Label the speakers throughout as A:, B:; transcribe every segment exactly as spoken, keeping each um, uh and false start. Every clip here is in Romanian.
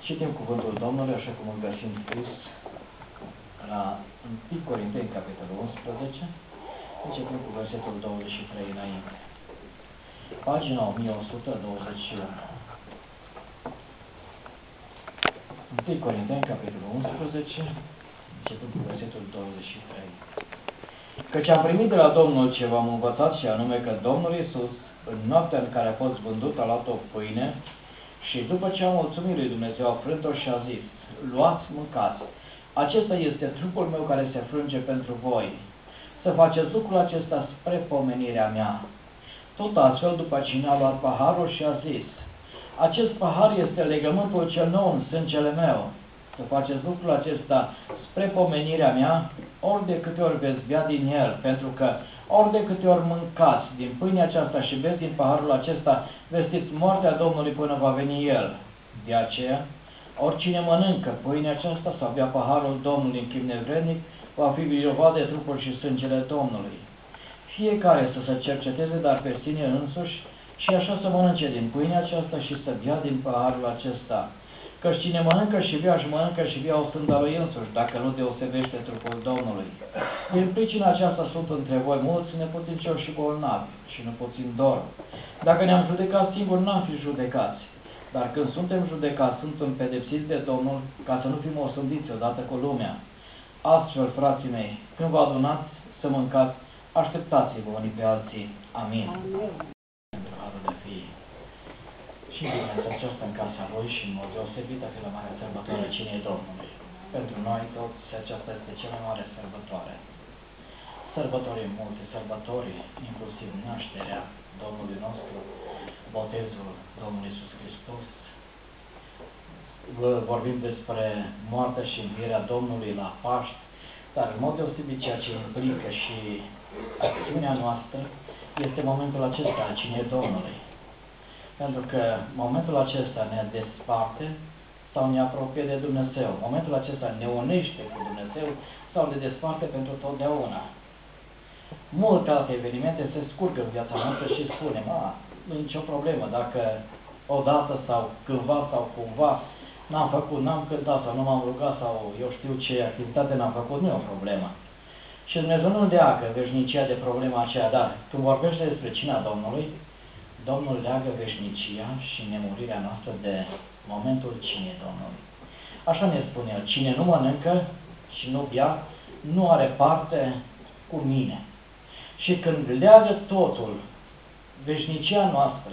A: Citim cuvântul Domnului, așa cum îl găsim spus la întâi Corinteni, capitolul unsprezece, începem cu versetul douăzeci și trei înainte. Pagina o mie o sută douăzeci și unu. întâi Corinteni, capitolul unsprezece, începem cu versetul douăzeci și trei. Căci am primit de la Domnul ce v-am învățat, și anume că Domnul Iisus, în noaptea în care a fost vândut, a luat o pâine și după ce a mulțumit lui Dumnezeu, a frânt-o și a zis: luați, mâncați, acesta este trupul meu care se frânge pentru voi. Să faceți lucrul acesta spre pomenirea mea. Tot astfel, după cine a luat paharul și a zis: acest pahar este legământul cel nou în sângele meu. Să faceți lucrul acesta spre pomenirea mea, ori de câte ori veți bea din el, pentru că ori de câte ori mâncați din pâinea aceasta și beți din paharul acesta, vestiți moartea Domnului până va veni el. De aceea, oricine mănâncă pâinea aceasta sau bea paharul Domnului în chip nevrednic, va fi vinovat de trupul și sângele Domnului. Fiecare să se cerceteze, dar pe sine însuși, și așa să mănânce din pâinea aceasta și să bea din paharul acesta. Căci cine mănâncă și bea, și mănâncă și bea o sânda lui însuși, dacă nu deosebește trupul Domnului. Din pricina aceasta sunt între voi mulți neputincioși și bolnavi, și nu puțin dor. Dacă ne-am judecat singuri, n-am fi judecați. Dar când suntem judecați, suntem pedepsiți de Domnul, ca să nu fim osândiți odată cu lumea. Astfel, frații mei, când vă adunați să mâncați, așteptați-vă unii pe alții. Amin. Amin. Pentru harul de fi și dimineața aceasta în casa Lui și în mod deosebit a fi la marea sărbătoare Cinei Domnului. Pentru noi toți aceasta este cea mai mare sărbătoare. Sărbătorii multe, sărbători, inclusiv nașterea Domnului nostru, botezul Domnului Iisus Hristos. Vorbim despre moartea și învierea Domnului la Paști, dar în mod deosebit ceea ce implică și acțiunea noastră este momentul acesta al Cinei Domnului. Pentru că momentul acesta ne desparte sau ne apropie de Dumnezeu. Momentul acesta ne unește cu Dumnezeu sau ne desparte pentru totdeauna. Multe alte evenimente se scurgă în viața noastră și spunem: a, nu e nicio problemă, dacă odată sau cândva sau cumva n-am făcut, n-am cântat sau nu m-am rugat sau eu știu ce activitate n-am făcut, nu e o problemă. Și Dumnezeu nu leagă veșnicia de problema aceea, dar când vorbește despre cina Domnului, Domnul leagă veșnicia și nemurirea noastră de momentul cinei Domnului. Așa ne spune El: cine nu mănâncă și nu bea, nu are parte cu mine. Și când leagă totul, veșnicia noastră,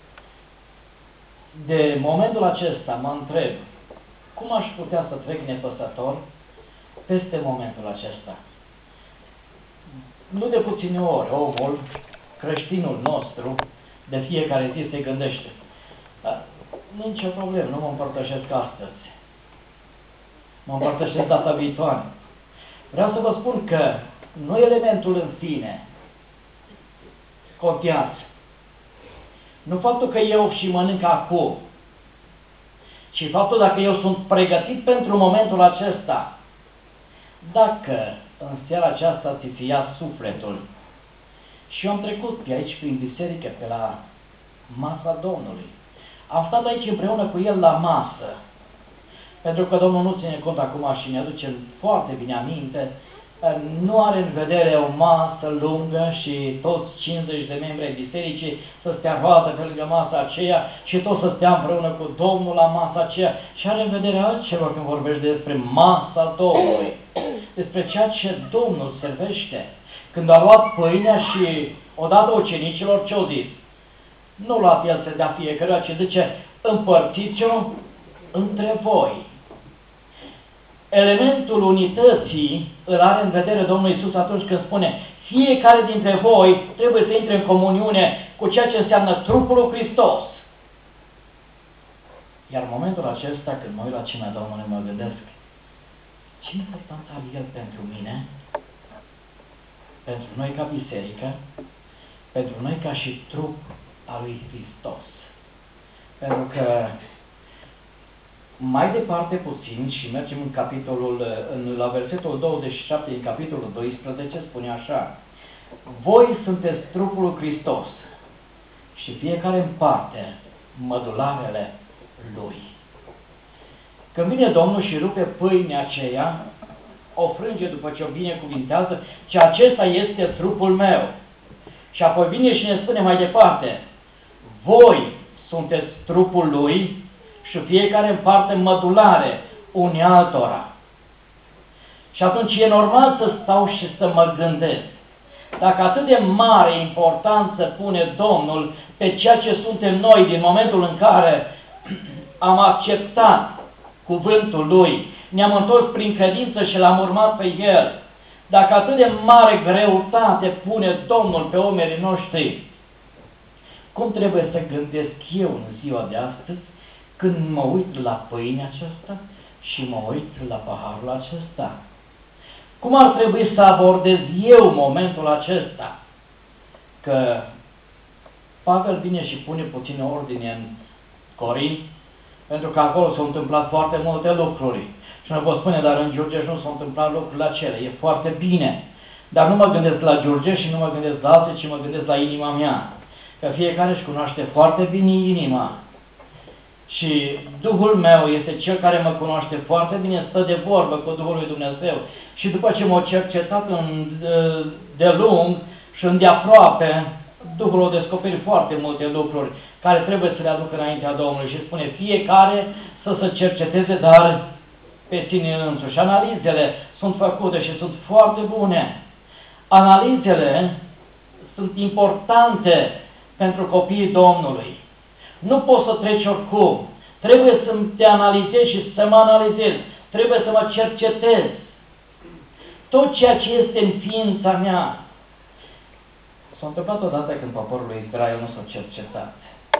A: de momentul acesta mă întreb, cum aș putea să trec nepăsător peste momentul acesta? Nu de puține ori, omul, creștinul nostru, de fiecare zi se gândește: dar nu e nicio problemă, nu mă împărtășesc astăzi, mă împărtășesc data viitoare. Vreau să vă spun că nu elementul în sine contează, nu faptul că eu și mănânc acum, ci faptul dacă eu sunt pregătit pentru momentul acesta. Dacă în seara aceasta ți se ia sufletul, și eu am trecut pe aici prin biserică, pe la masa Domnului, am stat aici împreună cu El la masă, pentru că Domnul nu ține cont acum și ne aduce foarte bine aminte, nu are în vedere o masă lungă și toți cincizeci de membri ai bisericii să stea roată pe lângă masa aceea și toți să stea împreună cu Domnul la masa aceea, și are în vedere altceva când vorbește despre masa Domnului, despre ceea ce Domnul servește. Când a luat pâinea și odată ucenicilor, ce-au zis? Nu luat El să dea fiecare, ci zice: împărțiți-o între voi. Elementul unității îl are în vedere Domnul Iisus atunci când spune: fiecare dintre voi trebuie să intre în comuniune cu ceea ce înseamnă trupul lui Hristos. Iar în momentul acesta, când mă uit la cina Domnului, mă gândesc: ce importanță are El pentru mine, pentru noi ca biserică, pentru noi ca și trup al lui Hristos. Pentru că mai departe puțin, și mergem în capitolul, în, la versetul douăzeci și șapte din capitolul doisprezece, spune așa: voi sunteți trupul lui Hristos și fiecare în parte mădularele Lui. Când vine Domnul și rupe pâinea aceea, o frânge după ce o binecuvintează, și acesta este trupul meu. Și apoi vine și ne spune mai departe, voi sunteți trupul lui și fiecare în parte mădulare unii altora. Și atunci e normal să stau și să mă gândesc. Dacă atât de mare importanță pune Domnul pe ceea ce suntem noi din momentul în care am acceptat cuvântul Lui, ne-am întors prin credință și l-am urmat pe El, dacă atât de mare greutate pune Domnul pe omerii noștri, cum trebuie să gândesc eu în ziua de astăzi când mă uit la pâinea aceasta și mă uit la paharul acesta? Cum ar trebui să abordez eu momentul acesta? Că Pavel vine și pune puțină ordine în Corint, pentru că acolo s-au întâmplat foarte multe lucruri. Și nu pot spune, dar în Giurgeș nu s-au întâmplat lucrurile acelea. E foarte bine. Dar nu mă gândesc la Giurgeș și nu mă gândesc la alții, ci mă gândesc la inima mea. Că fiecare își cunoaște foarte bine inima. Și Duhul meu este Cel care mă cunoaște foarte bine, stă de vorbă cu Duhul lui Dumnezeu. Și după ce m-a cercetat în, de lung și îndeaproape, Duhul a descoperit foarte multe lucruri care trebuie să le aducă înaintea Domnului și spune fiecare să se cerceteze, dar pe sine însuși. Analizele sunt făcute și sunt foarte bune. Analizele sunt importante pentru copiii Domnului. Nu poți să treci oricum. Trebuie să te analizezi și să mă analizez. Trebuie să mă cercetez. Tot ceea ce este în ființa mea. S-a întâmplat odată când poporul lui Israel nu s-a cercetat.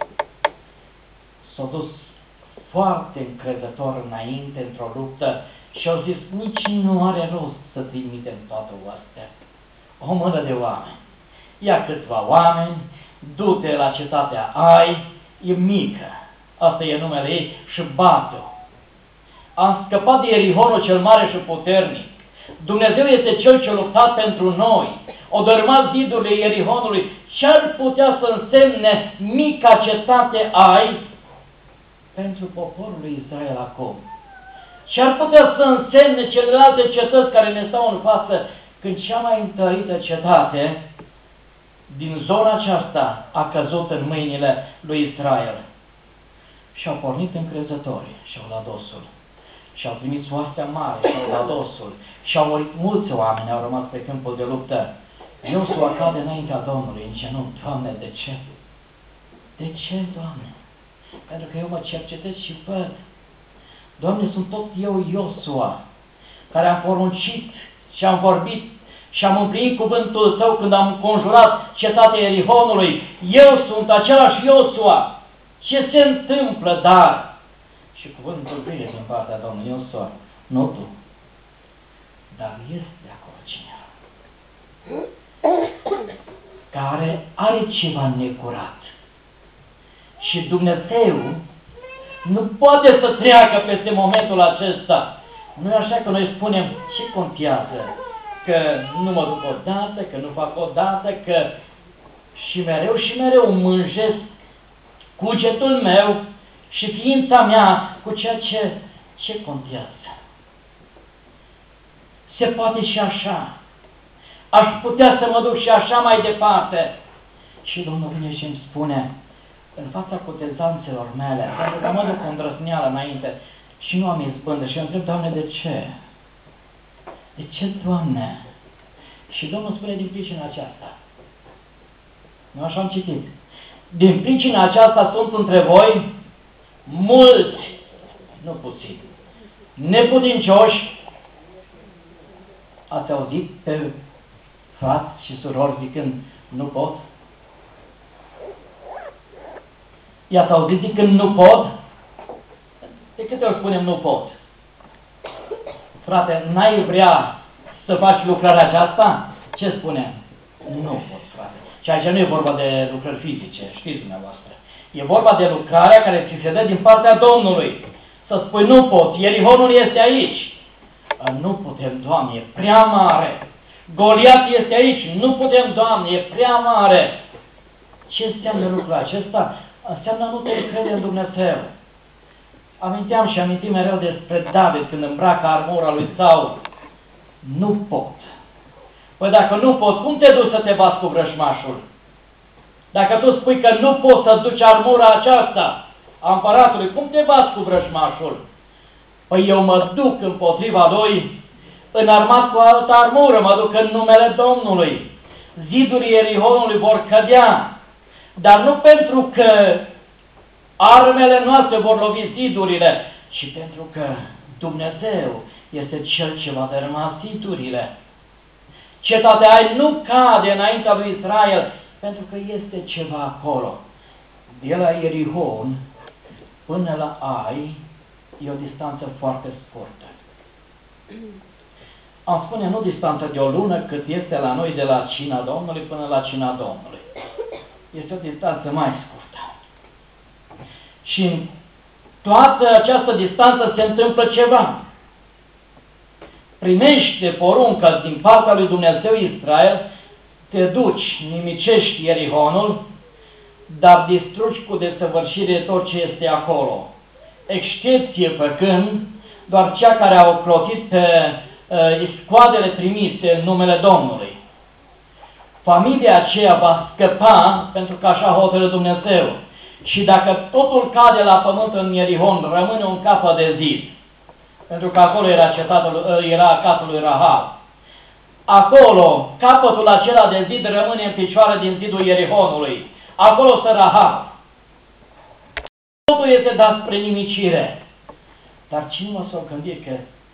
A: S-a dus foarte încrezător înainte într-o luptă și au zis, nici nu are rost să trimitem toată oastea. O mână de oameni. Ia câțiva oameni, du-te la cetatea Ai, e mică, asta e numele ei, și bată-o. Am scăpat de Ierihonul cel mare și puternic. Dumnezeu este Cel ce a luptat pentru noi. O dărâmat zidurile Ierihonului. Ce-ar putea să însemne mica cetate Ai pentru poporul lui Israel acum? Ce-ar putea să însemne celelalte cetăți care ne stau în față când cea mai întărită cetate din zona aceasta a căzut în mâinile lui Israel? Și au pornit încrezători și au luat osul. Și au trimis oastea mare și au luat osul. Și au murit mulți oameni, au rămas pe câmpul de luptă. Iosua cade înaintea Domnului în genunchi. Doamne, de ce? De ce, Doamne? Pentru că eu mă cercetez și văd. Doamne, sunt tot eu Iosua, care am poruncit și am vorbit și am împlinit cuvântul Tău când am conjurat cetatea Ierihonului. Eu sunt același Iosua. Ce se întâmplă, dar? Și cuvântul vine din partea Domnului Iosua, nu tu, dar este acolo cineva care are ceva necurat. Și Dumnezeu nu poate să treacă peste momentul acesta. Nu e așa că noi spunem, ce contează? Că nu mă duc odată, că nu fac odată, că și mereu și mereu mânjesc cugetul meu și ființa mea cu ceea ce, ce contează. Se poate și așa. Aș putea să mă duc și așa mai departe. Și Domnul vine și îmi spune, în fața cutezanțelor mele, pentru că mă duc cu îndrăzneală înainte și nu am izbândă și eu întreb, Doamne, de ce? De ce, Doamne? Și Domnul spune, din pricina aceasta. Nu așa am citit. Din pricina aceasta sunt între voi mulți, nu puțini, neputincioși. Ați auzit pe frați și surori zicând, nu pot? I-ați auzit zicând, nu pot? De câte ori spunem, nu pot? Frate, n-ai vrea să faci lucrarea aceasta? Ce spunem? Nu pot, frate. Și aici nu e vorba de lucrări fizice, știți dumneavoastră. E vorba de lucrarea care ți se dă din partea Domnului. Să spui, nu pot, Ierihonul este aici. Nu putem, Doamne, e prea mare. Goliat este aici, nu putem, Doamne, e prea mare. Ce înseamnă lucrul acesta? Înseamnă nu te încrede în Dumnezeu. Aminteam și amintim mereu despre David când îmbracă armura lui Saul. Nu pot. Păi dacă nu pot, cum te duci să te bați cu vrăjmașul? Dacă tu spui că nu poți să duci armura aceasta a împăratului, cum te bați cu vrăjmașul? Păi eu mă duc împotriva lui, înarmat cu altă armură, mă duc în numele Domnului. Zidurile Ierihonului vor cădea, dar nu pentru că armele noastre vor lovi zidurile, ci pentru că Dumnezeu este Cel ce va dărâma zidurile. Cetatea Ai nu cade înaintea lui Israel, pentru că este ceva acolo. De la Ierihon până la Ai e o distanță foarte scurtă. Am spune nu distanță de o lună, cât este la noi de la cina Domnului până la cina Domnului. Este o distanță mai scurtă. Și în toată această distanță se întâmplă ceva. Primește poruncă din partea lui Dumnezeu Israel, te duci, nimicești Ierihonul, dar distrugi cu desăvârșire tot ce este acolo. Excepție făcând doar cea care a ocrotit pe uh, scoadele trimise în numele Domnului. Familia aceea va scăpa pentru că așa hotără Dumnezeu. Și dacă totul cade la pământ în Ierihon, rămâne un capăt de zid. Pentru că acolo era, cetatul, era capul lui Rahab. Acolo, capătul acela de zid rămâne în picioare din zidul Ierihonului. Acolo stă Rahab. Totul este dat spre nimicire. Dar cine o să o gândi că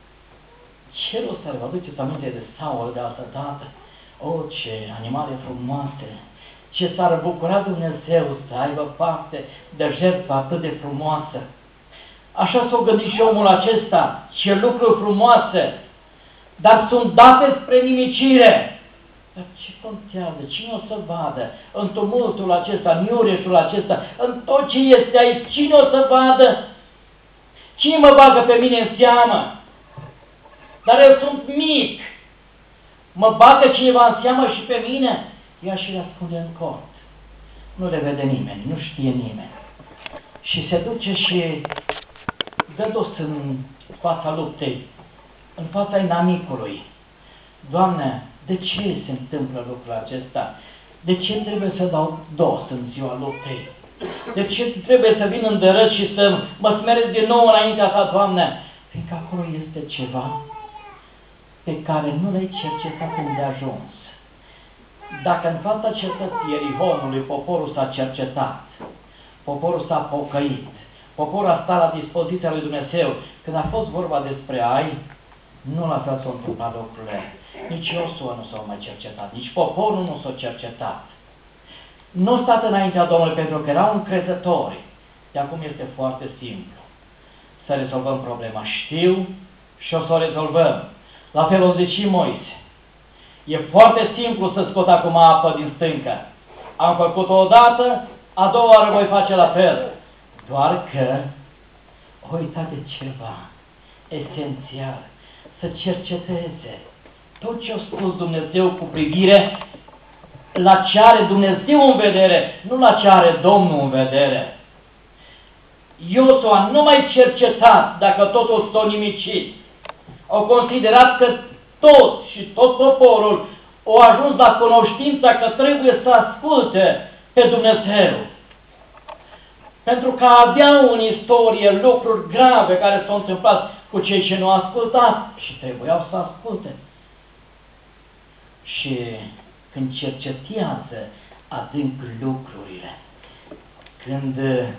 A: cerul să vă aduceți aminte de Saul de altă dată? O, ce animale frumoase! Ce s-ar bucura Dumnezeu să aibă parte de jertfă atât de frumoasă! Așa s-o gândit și omul acesta, ce lucruri frumoase, dar sunt date spre nimicire. Dar ce contează? Cine o să vadă în tumultul acesta, în iureșul acesta, în tot ce este aici? Cine o să vadă? Cine mă bagă pe mine în seamă? Dar eu sunt mic. Mă bagă cineva în seamă și pe mine? Ia și le ascunde în cort. Nu le vede nimeni, nu știe nimeni. Și se duce și dă dos în fața luptei, în fața inamicului. Doamne, de ce se întâmplă lucrul acesta? De ce trebuie să dau dos în ziua luptei? De ce trebuie să vin îndărăt și să mă smeresc din nou înaintea Ta, Doamne? Fiindcă acolo este ceva pe care nu l-ai cercetat îndeajuns. Dacă în fața cetății Ierihonului poporul s-a cercetat, poporul s-a pocăit, poporul a stat la dispoziția lui Dumnezeu, când a fost vorba despre Ai, nu la fel s-au întâmplat lucrurile. Nici Iosua nu s-au mai cercetat, nici poporul nu s-a cercetat. Nu au stat înaintea Domnului pentru că erau încrezători. De acum este foarte simplu să rezolvăm problema. Știu și o să o rezolvăm. La fel o zice și Moise. E foarte simplu să scot acum apă din stâncă. Am făcut-o odată, a doua oară voi face la fel. Doar că o uitat de ceva esențial. Să cerceteze tot ce a spus Dumnezeu cu privire la ce are Dumnezeu în vedere, nu la ce are Domnul în vedere. Iosua nu mai cercetat dacă totul s-a nimicit. Au considerat că tot și tot poporul au ajuns la cunoștința că trebuie să asculte pe Dumnezeu. Pentru că aveau în istorie lucruri grave care s-au întâmplat cu cei ce nu au ascultat și trebuiau să asculte. Și când cercetează adânc lucrurile, când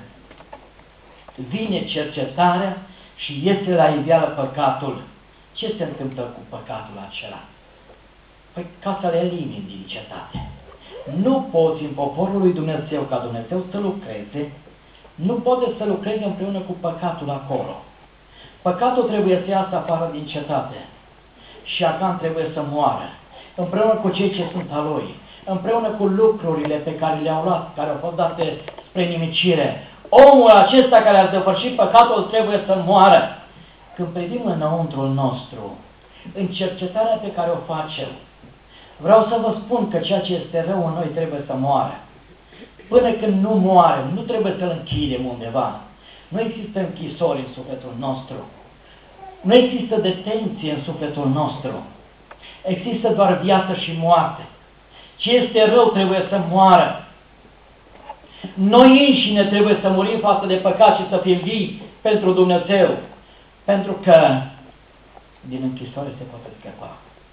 A: vine cercetarea și iese la iveală păcatul, ce se întâmplă cu păcatul acela? Păi ca să le elimini din cetate. Nu poți în poporul lui Dumnezeu ca Dumnezeu să lucreze, nu poate să lucreze împreună cu păcatul acolo. Păcatul trebuie să iasă afară din cetate și Acan trebuie să moară, împreună cu cei ce sunt a lui, împreună cu lucrurile pe care le-au luat, care au fost date spre nimicire. Omul acesta care a depășit păcatul trebuie să moară. Când privim înăuntrul nostru, în cercetarea pe care o facem, vreau să vă spun că ceea ce este rău în noi trebuie să moară. Până când nu moare, nu trebuie să-l închidem undeva. Nu există închisori în sufletul nostru. Nu există detenție în sufletul nostru. Există doar viață și moarte. Ce este rău trebuie să moară. Noi înșine trebuie să murim față de păcat și să fim vii pentru Dumnezeu. Pentru că din închisoare se poate scăpa.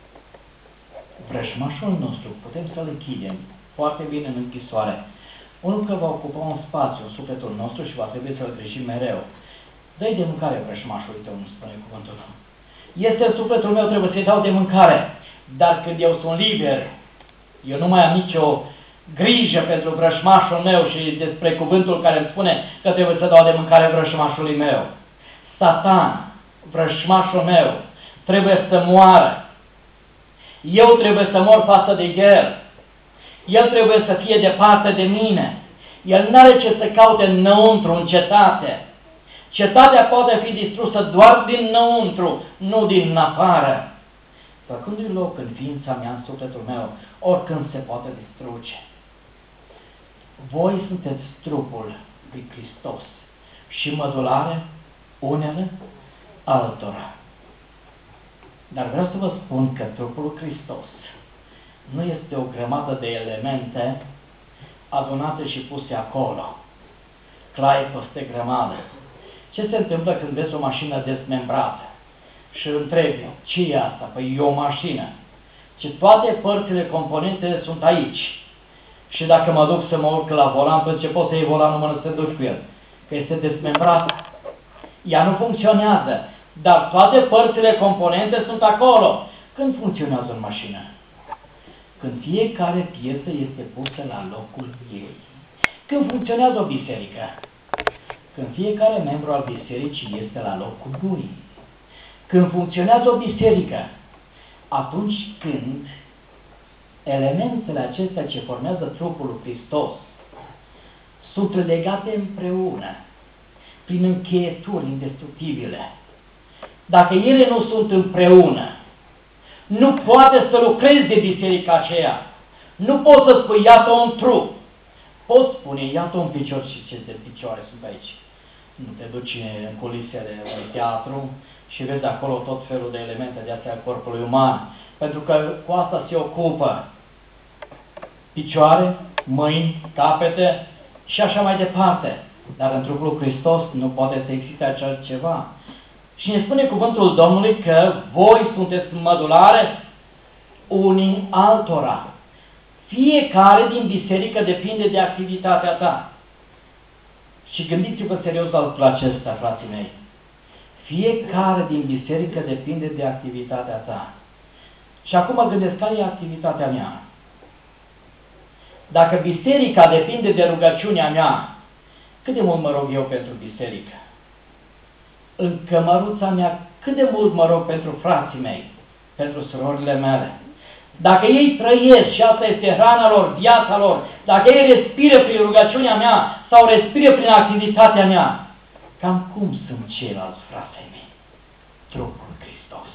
A: Vrăjmașul nostru putem să-l închidem foarte bine în închisoare. Unul că va ocupa un spațiu în sufletul nostru și va trebui să-l grijim mereu. Dă-i de mâncare vrăjmașul, uite unul spune cuvântul. Este în sufletul meu, trebuie să-i dau de mâncare. Dar când eu sunt liber, eu nu mai am nicio grijă pentru vrăjmașul meu și despre cuvântul care îmi spune că trebuie să dau de mâncare vrăjmașului meu. Satan, vrăjmașul meu, trebuie să moară. Eu trebuie să mor față de el. El trebuie să fie departe de mine. El n-are ce să caute înăuntru, în cetate. Cetatea poate fi distrusă doar dinăuntru, nu din afară. Făcându-i loc în ființa mea, în sufletul meu, oricând se poate distruge. Voi sunteți trupul lui Hristos și mădulare unele altora. Dar vreau să vă spun că trupul lui Hristos nu este o grămadă de elemente adunate și puse acolo, claie peste grămadă. Ce se întâmplă când vezi o mașină dezmembrată și îl întrebi, ce e asta? Păi e o mașină. Și toate părțile, componentele sunt aici. Și dacă mă duc să mă urc la volan, până ce poți să iei volanul, mă să te duci cu el. Că este dezmembrată. Ea nu funcționează, dar toate părțile, componente sunt acolo. Când funcționează o mașină? Când fiecare piesă este pusă la locul ei. Când funcționează o biserică? Când fiecare membru al bisericii este la locul lui. Când funcționează o biserică? Atunci când elementele acestea ce formează trupul lui Hristos sunt legate împreună prin încheieturi indestructibile. Dacă ele nu sunt împreună, nu poate să lucrezi de biserica aceea. Nu poți să spui, iată un trup. Poți spune, iată un picior și ce de picioare sunt aici. Nu te duci în culisele unui teatru și vezi acolo tot felul de elemente de astea corpului uman. Pentru că cu asta se ocupă picioare, mâini, capete și așa mai departe. Dar în trupul lui Hristos nu poate să existe așa ceva. Și ne spune cuvântul Domnului că voi sunteți mădulare unii altora. Fiecare din biserică depinde de activitatea ta. Și gândiți-vă serios la lucrul acesta, frații mei. Fiecare din biserică depinde de activitatea ta. Și acum mă gândesc, care e activitatea mea? Dacă biserica depinde de rugăciunea mea, cât de mult mă rog eu pentru biserică? În cămăruța mea, cât de mult mă rog pentru frații mei, pentru surorile mele? Dacă ei trăiesc și asta este hrana lor, viața lor, dacă ei respiră prin rugăciunea mea sau respiră prin activitatea mea, cam cum sunt ceilalți frații mei? Trupul Hristos.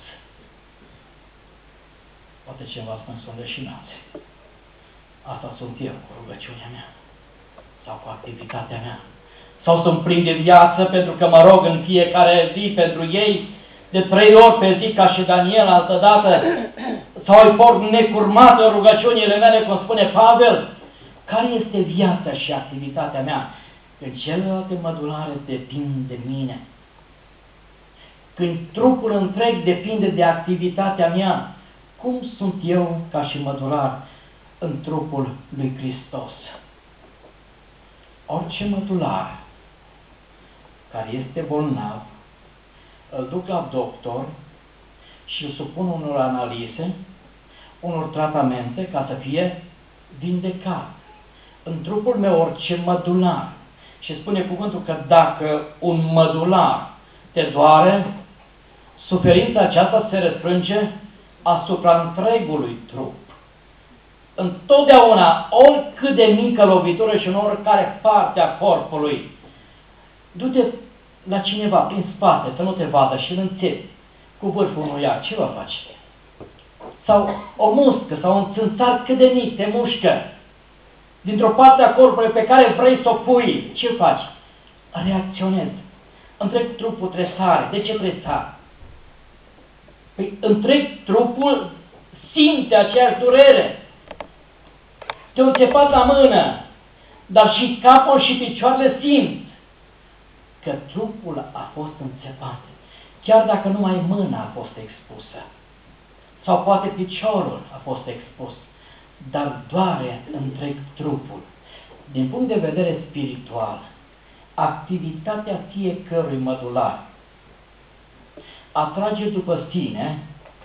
A: Poate cineva spune, sunt leșinați. Asta sunt eu cu rugăciunea mea sau cu activitatea mea. Sau sunt plin de viață pentru că mă rog în fiecare zi pentru ei, de trei ori pe zi, ca și Daniel altădată, sau îi porc necurmat în rugăciunile mele, cum spune Pavel. Care este viața și activitatea mea? Când celelalte mădulare depind de mine. Când trupul întreg depinde de activitatea mea, cum sunt eu ca și mădular în trupul lui Hristos? Orice mădular care este bolnav, îl duc la doctor și îl supun unor analize, unor tratamente ca să fie vindecat. În trupul meu orice mădular, și spune cuvântul că dacă un mădular te doare, suferința aceasta se răsfrânge asupra întregului trup. Întotdeauna, oricât de mică lovitură și în oricare parte a corpului, du-te la cineva prin spate, să nu te vadă și îl înțepi cu vârful unui iar. Ce va face? Sau o muscă, sau un țânțar cât de mic te mușcă dintr-o parte a corpului pe care vrei să o pui. Ce faci? Reacționezi. întreg trupul tresare. De ce tresare? Păi întreg trupul simte aceeași durere. Te-o înțepat la mână, dar și capul și picioarele simt că trupul a fost înțepat. Chiar dacă numai mâna a fost expusă, sau poate piciorul a fost expus, dar doare întreg trupul. Din punct de vedere spiritual, activitatea fiecărui mădular atrage după sine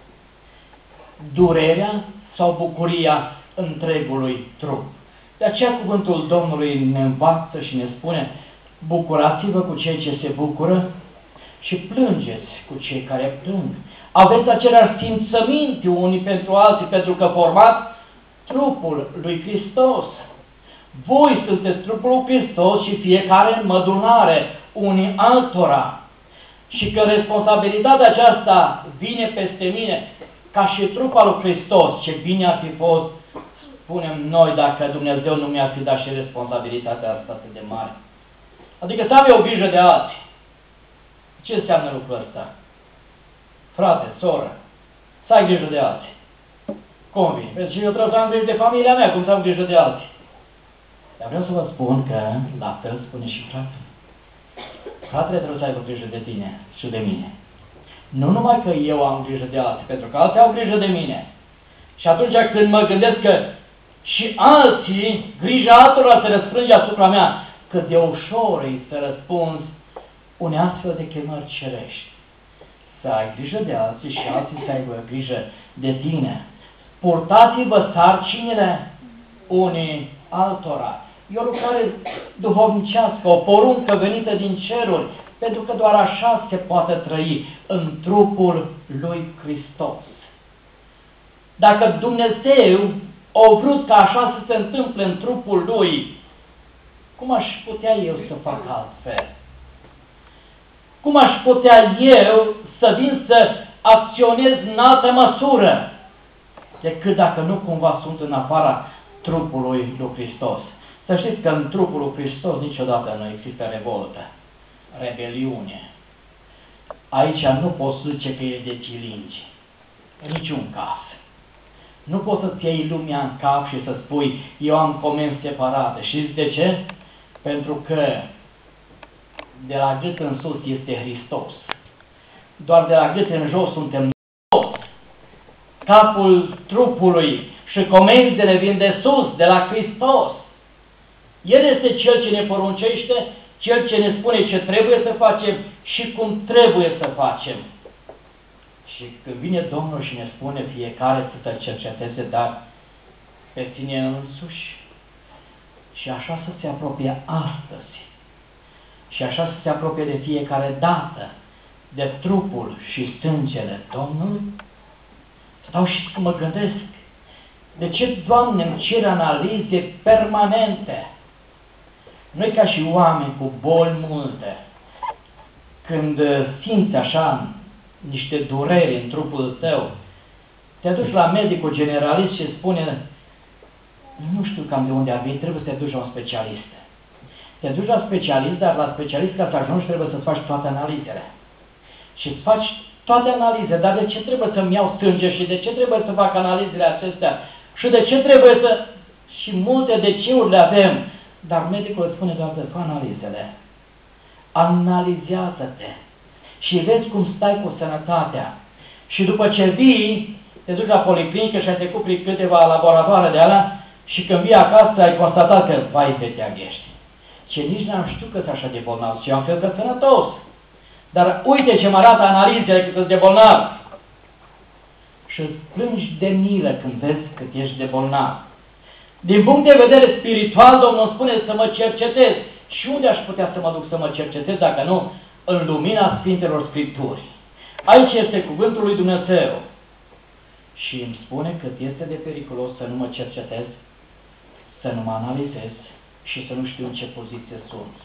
A: durerea sau bucuria întregului trup. De aceea cuvântul Domnului ne învață și ne spune: bucurați-vă cu cei ce se bucură și plângeți cu cei care plâng. Aveți aceleași simțăminte unii pentru alții, pentru că formați trupul lui Hristos. Voi sunteți trupul lui Hristos și fiecare în mădunare unii altora. Și că responsabilitatea aceasta vine peste mine ca și trupul lui Hristos. Ce bine ar fi fost, spunem noi, dacă Dumnezeu nu mi-ar fi dat și responsabilitatea asta atât de mare. Adică să am eu grijă de alții. Ce înseamnă lucrul ăsta? Frate, soră, să ai grijă de alții. Cum vine? Pentru că eu trebuie să am grijă de familia mea, cum să am grijă de alții. Dar vreau să vă spun că, la fel spune și fratele. Fratele trebuie să aibă grijă de tine și de mine. Nu numai că eu am grijă de alții, pentru că alții au grijă de mine. Și atunci când mă gândesc că și alții, grija altora se răsfrânge asupra mea, cât de ușor îi să răspunzi unei astfel de chemări cerești. Să ai grijă de alții și alții să aibă grijă de tine. Purtați-vă sarcinile unii altora. E o lucrare duhovnicească, o poruncă venită din ceruri, pentru că doar așa se poate trăi în trupul lui Hristos. Dacă Dumnezeu a vrut ca așa să se întâmple în trupul lui, cum aș putea eu să fac altfel? Cum aș putea eu să vin să acționez în altă măsură decât dacă nu cumva sunt în afara trupului lui Hristos? Să știți că în trupul lui Hristos niciodată nu există revoltă, rebeliune. Aici nu poți zice că ești de chilingi, în niciun caz. Nu poți să-ți iei lumea în cap și să spui, eu am comenzi separate. Știți de ce? Pentru că de la gât în sus este Hristos. Doar de la gât în jos suntem toți. Capul trupului și comenzile vin de sus, de la Hristos. El este Cel ce ne poruncește, Cel ce ne spune ce trebuie să facem și cum trebuie să facem. Și când vine Domnul și ne spune fiecare să se cerceteze, dar pe tine însuși, și așa să se apropie astăzi, și așa să se apropie de fiecare dată de trupul și sângele Domnului, stau și mă gândesc, de ce, Doamne, îmi cere analize permanente? Noi ca și oameni cu boli multe, când simți așa niște dureri în trupul tău, te duci la medicul generalist și spune, nu știu cam de unde a venit, trebuie să te duci la un specialist. Te duci la specialist, dar la specialist ca să ajungi trebuie să-ți faci toate analizele. Și îți faci toate analizele, dar de ce trebuie să-mi iau sânge și de ce trebuie să fac analizele acestea și de ce trebuie să... și multe de ce-uri le avem, dar medicul îți spune doar de fă analizele. Analizează-te și vezi cum stai cu sănătatea. Și după ce vii, te duci la policlinică și ai trecut prin câteva laboratoare de alea și când vii acasă ai constatat că, vai, te teaghești. Ce nici n-am știut că sunt așa de bolnav și eu am crezut că sănătos. Dar uite ce mă arată analizele cât ești de bolnav. Și îți plângi de milă când vezi cât ești de bolnav. Din punct de vedere spiritual, Domnul spune să mă cercetez. Și unde aș putea să mă duc să mă cercetez dacă nu în lumina Sfintelor Scripturi? Aici este cuvântul lui Dumnezeu. Și îmi spune cât este de periculos să nu mă cercetez, să nu mă analizez și să nu știu în ce poziție sunt.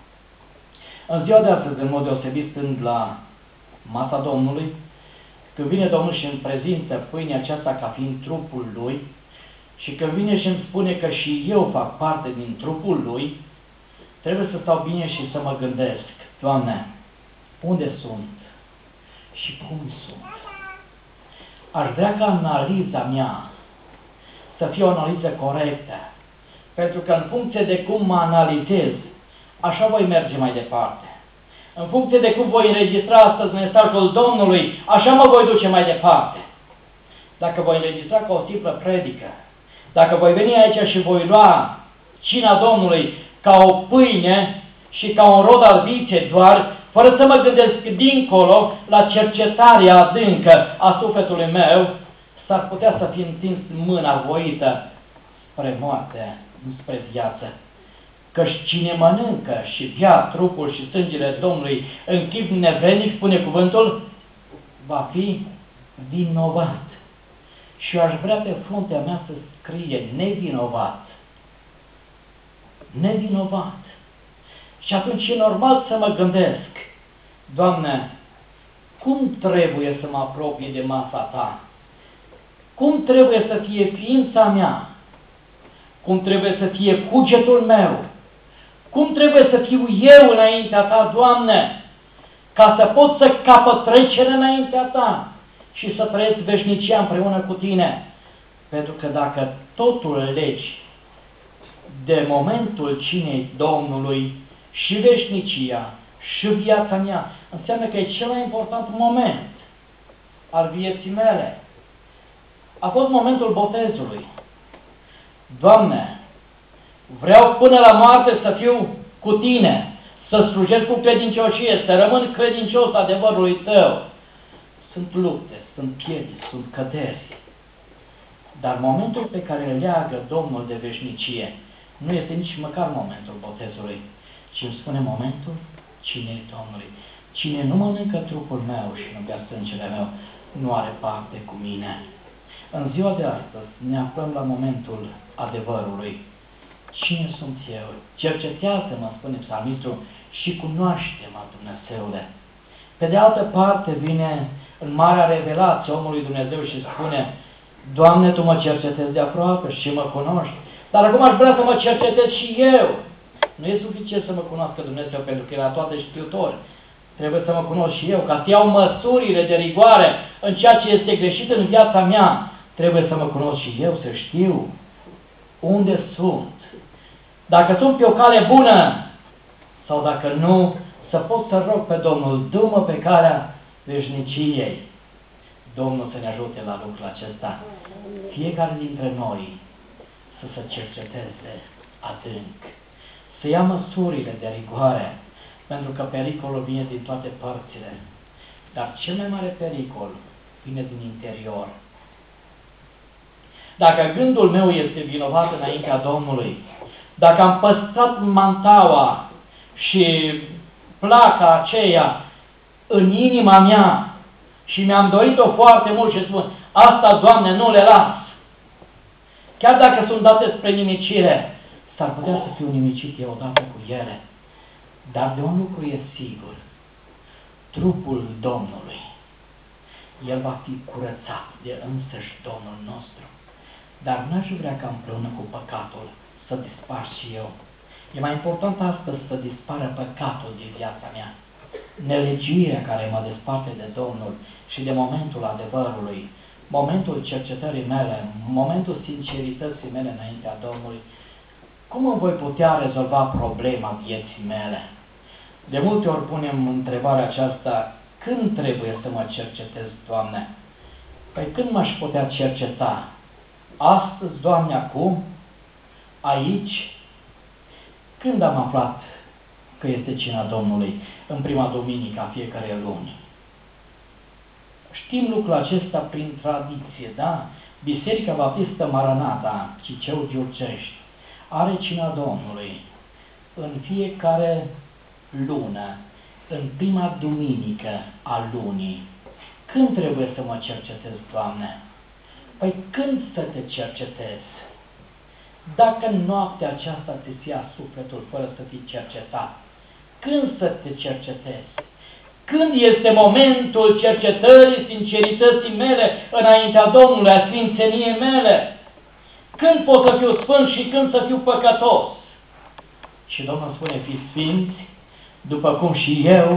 A: În ziua de astăzi, în mod deosebit, stând la masa Domnului, când vine Domnul și îmi prezintă pâinea aceasta ca fiind trupul Lui, și când vine și îmi spune că și eu fac parte din trupul Lui, trebuie să stau bine și să mă gândesc, Doamne, unde sunt și cum sunt. Aș vrea ca analiza mea să fie o analiză corectă, pentru că în funcție de cum mă analizez, așa voi merge mai departe. În funcție de cum voi înregistra astăzi mesajul Domnului, așa mă voi duce mai departe. Dacă voi înregistra ca o simplă predică, dacă voi veni aici și voi lua cina Domnului ca o pâine și ca un rod al viței doar, fără să mă gândesc dincolo la cercetarea adâncă a sufletului meu, s-ar putea să fi întins mâna voită spre moarte, nu spre viață. Căci cine mănâncă și bea trupul și sângele Domnului în chip nevrednic, spune cuvântul, va fi vinovat. Și eu aș vrea pe fruntea mea să scrie nevinovat. Nevinovat. Și atunci e normal să mă gândesc, Doamne, cum trebuie să mă apropie de masa Ta? Cum trebuie să fie ființa mea? Cum trebuie să fie cugetul meu? Cum trebuie să fiu eu înaintea Ta, Doamne, ca să pot să capăt trecere înaintea Ta și să trăiesc veșnicia împreună cu Tine? Pentru că dacă totul legi de momentul cinei Domnului și veșnicia și viața mea, înseamnă că e cel mai important moment al vieții mele. A fost momentul botezului. Doamne, vreau până la moarte să fiu cu Tine, să slujesc cu credincioșie, să rămân credincios adevărului Tău. Sunt lupte, sunt piedici, sunt căderi. Dar momentul pe care îl leagă Domnul de veșnicie nu este nici măcar momentul botezului, ci îmi spune momentul cinei Domnului. Cine nu mănâncă trupul meu și nu bea sângele meu, nu are parte cu mine. În ziua de astăzi ne aflăm la momentul adevărului. Cine sunt eu? Cercetează-mă, spune psalmistul, și cunoaște-mă, Dumnezeule. Pe de altă parte vine în marea revelație omului Dumnezeu și spune, Doamne, Tu mă cercetezi de aproape și mă cunoști, dar acum aș vrea să mă cercetez și eu. Nu e suficient să mă cunoască Dumnezeu pentru că era toate știutor. Trebuie să mă cunosc și eu, ca să iau măsurile de rigoare în ceea ce este greșit în viața mea. Trebuie să mă cunosc și eu, să știu unde sunt. Dacă sunt pe o cale bună sau dacă nu, să pot să rog pe Domnul, du-mă pe calea veșniciei. Domnul să ne ajute la lucrul acesta. Fiecare dintre noi să se cerceteze adânc, să ia măsurile de rigoare, pentru că pericolul vine din toate părțile. Dar cel mai mare pericol vine din interior. Dacă gândul meu este vinovat înaintea Domnului, dacă am păstrat mantaua și placa aceea în inima mea și mi-am dorit-o foarte mult și spun, asta, Doamne, nu le las. Chiar dacă sunt date spre nimicire, s-ar putea să fiu nimicit eu odată cu ele. Dar de un lucru e sigur, trupul Domnului, el va fi curățat de însăși Domnul nostru. Dar n-aș vrea ca împreună cu păcatul să dispar și eu. E mai important astăzi să dispară păcatul din viața mea, nelegiuirea care mă desparte de Domnul și de momentul adevărului, momentul cercetării mele, momentul sincerității mele înaintea Domnului. Cum îmi voi putea rezolva problema vieții mele? De multe ori punem întrebarea aceasta, când trebuie să mă cercetez, Doamne? Păi când m-aș putea cerceta? Astăzi, Doamne, acum? Aici? Când am aflat că este cina Domnului? În prima duminică a fiecare luni. Știm lucrul acesta prin tradiție, da? Biserica Baptistă Maranata, Ciceu Giurgești, are cina Domnului în fiecare lună, în prima duminică a lunii. Când trebuie să mă cercetez, Doamne? Păi când să te cercetezi? Dacă noaptea aceasta te ia sufletul fără să fii cercetat, când să te cercetezi? Când este momentul cercetării sincerității mele înaintea Domnului, a sfințeniei mele? Când pot să fiu sfânt și când să fiu păcătos? Și Domnul spune, fiți sfinți, după cum și eu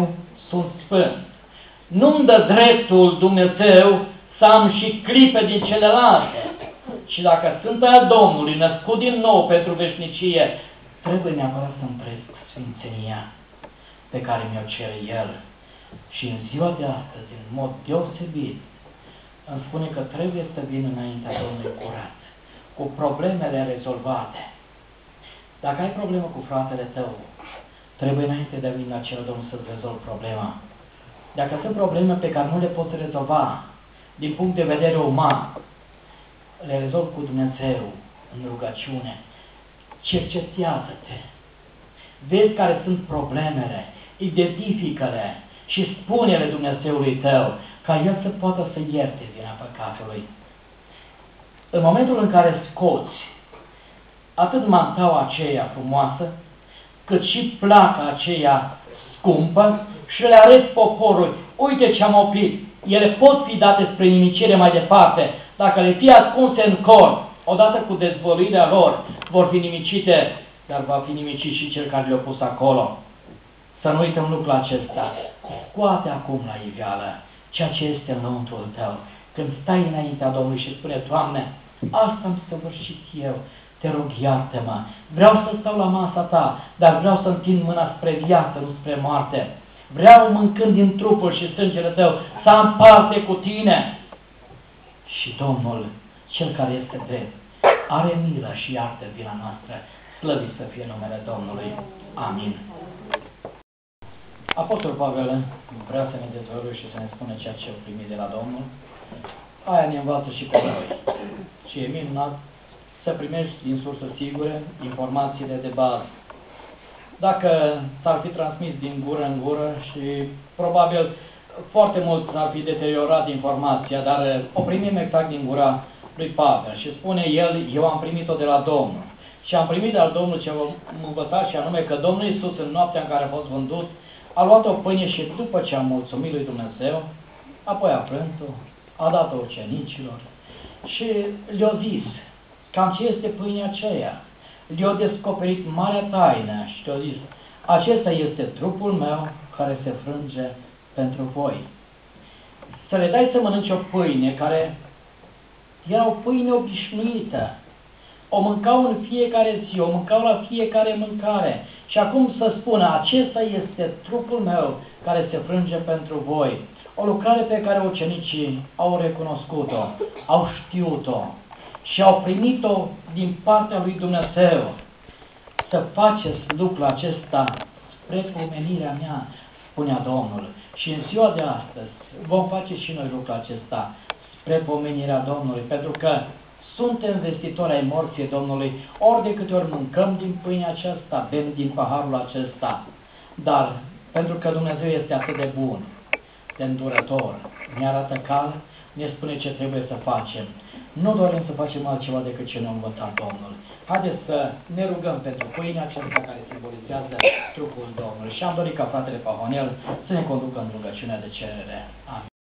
A: sunt sfânt. Nu-mi dă dreptul Dumnezeu să am și clipe din celelalte. Și dacă sunt al Domnului, născut din nou pentru veșnicie, trebuie neapărat să-mi trăiesc sfințenia pe care mi-o cere El. Și în ziua de astăzi, în mod deosebit, îmi spune că trebuie să vin înaintea Domnului curat, cu problemele rezolvate. Dacă ai problemă cu fratele tău, trebuie înainte de a veni la cel Domn să-ți rezolvi problema. Dacă sunt probleme pe care nu le poți rezolva din punct de vedere uman, le rezolvi cu Dumnezeu în rugăciune. Cercetează-te. Vezi care sunt problemele, identifică-le și spune-le Dumnezeului tău, ca El să poată să ierte vina păcatului. În momentul în care scoți atât mantaua aceea frumoasă, cât și placa aceea scumpă și le arăți poporului, uite ce am oprit, ele pot fi date spre nimicire mai departe, dacă le fie ascunse în cor, odată cu dezvăluirea lor, vor fi nimicite, dar va fi nimicit și cel care le-a pus acolo. Să nu uităm lucrul acesta. Scoate acum la iveală ceea ce este în lăuntrul tău. Când stai înaintea Domnului și spune, Doamne, asta am săvârșit eu, te rog, iartă-mă. Vreau să stau la masa ta, dar vreau să întind mâna spre viață, nu spre moarte. Vreau, mâncând din trupul și sângele tău, să am parte cu tine. Și Domnul, Cel care este drept, are milă și iartă vina noastră. Slăvit să fie numele Domnului. Amin. Apostol Pavel vrea să ne dezvăluie și să ne spună ceea ce o primit de la Domnul. Aia ne învață și pe noi. Și e minunat să primești din sursă sigură informațiile de bază. Dacă s-ar fi transmis din gură în gură și probabil foarte mult s-ar fi deteriorat informația, dar o primim exact din gura lui Pavel și spune el, eu am primit-o de la Domnul. Și am primit de la Domnul ce am învățat și anume că Domnul Iisus în noaptea în care a fost vândut a luat o pâine și după ce a mulțumit lui Dumnezeu, apoi a frânt-o, a dat-o ucenicilor și le-a zis cam ce este pâinea aceea. Le-a descoperit marea taină și le-a zis, acesta este trupul meu care se frânge pentru voi. Să le dai să mănânci o pâine care era o pâine obișnuită. O mâncau în fiecare zi, o mâncau la fiecare mâncare. Și acum să spună, acesta este trupul meu care se frânge pentru voi. O lucrare pe care ucenicii au recunoscut-o, au știut-o și au primit-o din partea lui Dumnezeu. Să faceți lucrul acesta spre pomenirea mea, spunea Domnul. Și în ziua de astăzi vom face și noi lucrul acesta spre pomenirea Domnului, pentru că suntem vestitori ai morții Domnului, ori de câte ori mâncăm din pâinea aceasta, bem din paharul acesta. Dar, pentru că Dumnezeu este atât de bun, de îndurător, ne arată cal, ne spune ce trebuie să facem. Nu dorim să facem altceva decât ce ne-a învățat Domnul. Haideți să ne rugăm pentru pâinea aceasta care simbolizează trupul Domnului. Și am dorit ca fratele Pahonel să ne conducă în rugăciunea de cerere. Amin.